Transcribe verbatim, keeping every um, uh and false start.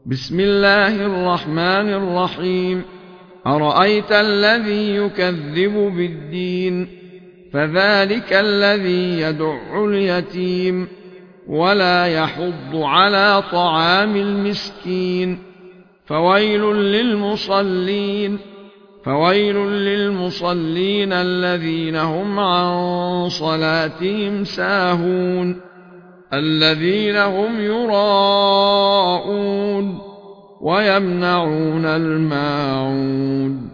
بسم الله الرحمن الرحيم أرأيت الذي يكذب بالدين فذلك الذي يدع اليتيم ولا يحض على طعام المسكين فويل للمصلين فويل للمصلين الذين هم عن صلاتهم ساهون الذين هم يراءون ويمنعون الماعون